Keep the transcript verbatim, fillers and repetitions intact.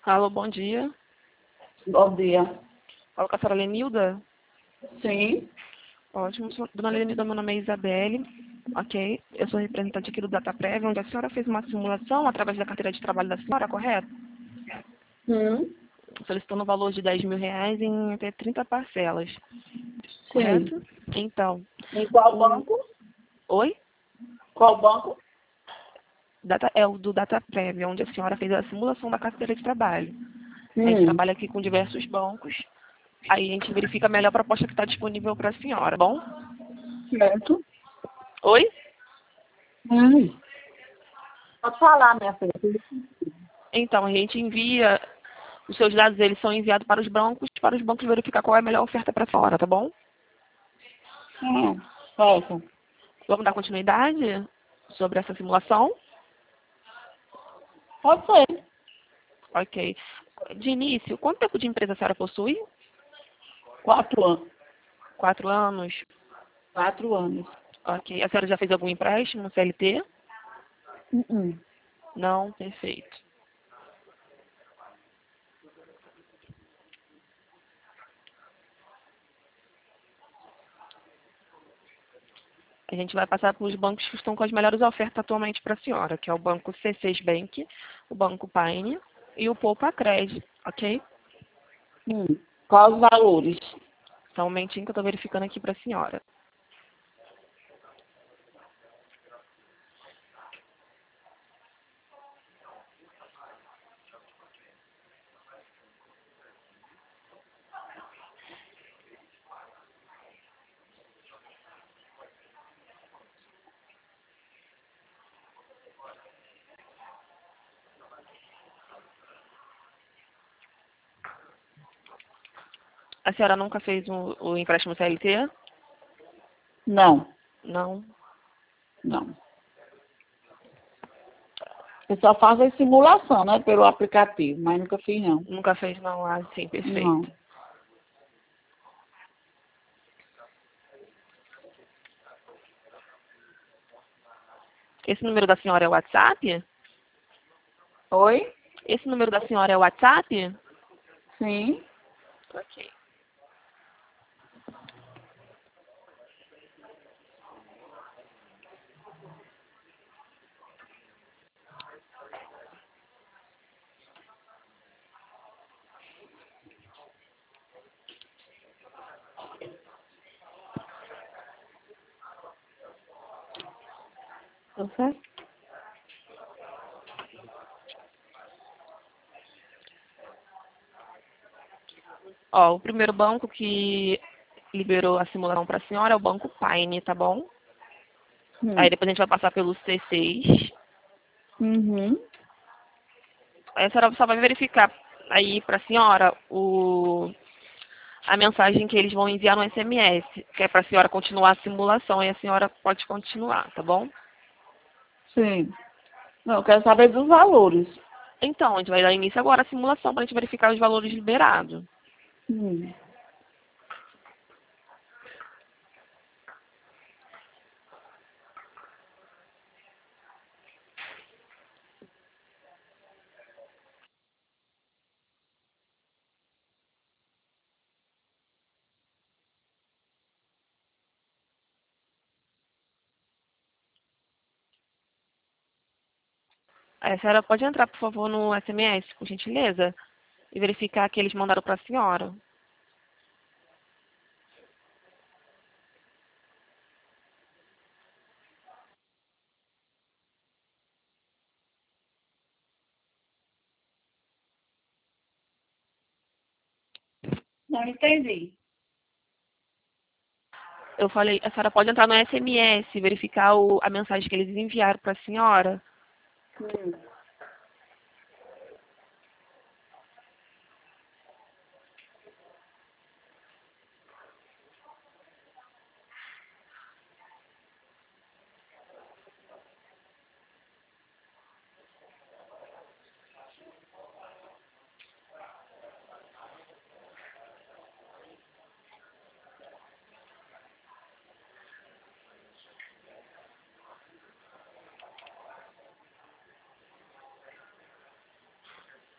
Alô, bom dia. Bom dia. Fala com a senhora Lenilda? Sim, Ótimo. Sou- Dona Lenilda, meu nome é Isabelle. Ok. Eu sou representante aqui do DataPrev, onde a senhora fez uma simulação através da carteira de trabalho da senhora, correto? hum, Solicitando o valor de dez mil reais em até trinta parcelas, sim. correto? Então, Em qual o... banco? Oi? Qual banco? Data... É o do DataPrev, onde a senhora fez a simulação da carteira de trabalho. A gente Hum, trabalha aqui com diversos bancos. Aí a gente verifica a melhor proposta que está disponível para a senhora, bom? certo. Oi? Hum. Pode falar, minha filha. Então, a gente envia, os seus dados eles são enviados para os bancos, para os bancos verificar qual é a melhor oferta para a senhora, tá bom? Hum, certo. Vamos dar continuidade sobre essa simulação? Pode ser. Ok. De início, quanto tempo de empresa a senhora possui? Quatro anos. Quatro anos. Quatro anos. Ok. A senhora já fez algum empréstimo, C L T? Hum, hum. Não? Perfeito. A gente vai passar para os bancos que estão com as melhores ofertas atualmente para a senhora, que é o banco C seis Bank, o banco Pine e o Poupa Cred, ok? Hum. Quais os valores? Só um momentinho que eu estou verificando aqui para a senhora. A senhora nunca fez o, o empréstimo C L T? Não, Não. não. Eu só faço a simulação, né, pelo aplicativo, mas nunca fiz, não. Nunca fez, não. Ah, sim, Não. perfeito. Esse número da senhora é o WhatsApp? Oi? Esse número da senhora é o WhatsApp? Sim. Ok. Tá certo? Ó, o primeiro banco que liberou a simulação para a senhora é o banco Pine, tá bom? Aí Hum. depois a gente vai passar pelo C seis. Uhum. Aí a senhora só vai verificar aí para a senhora o, a mensagem que eles vão enviar no S M S, que é para a senhora continuar a simulação, e a senhora pode continuar, tá bom? Sim. Não, eu quero saber dos valores. Então, a gente vai dar início agora à simulação para a gente verificar os valores liberados. Hum. Aí a senhora pode entrar, por favor, no S M S, por gentileza, e verificar que eles mandaram para a senhora. Não entendi. Eu falei, a senhora pode entrar no S M S, verificar o- a mensagem que eles enviaram para a senhora. Hum.